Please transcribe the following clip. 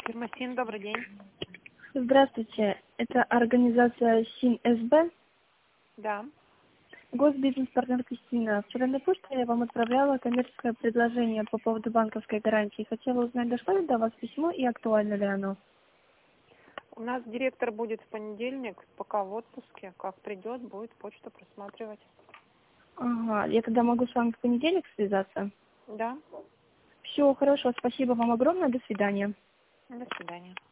Фирма СИН, добрый день. Здравствуйте, это организация СИН-СБ. Да. Госбизнес-партнер Кристина. Вчера на почту я вам отправляла коммерческое предложение по поводу банковской гарантии. Хотела узнать, дошло ли до вас письмо и актуально ли оно? У нас директор будет в понедельник, пока в отпуске. Как придет, будет почту просматривать. Ага, я тогда могу с вами в понедельник связаться? Да. Все, хорошо, спасибо вам огромное, до свидания. До свидания.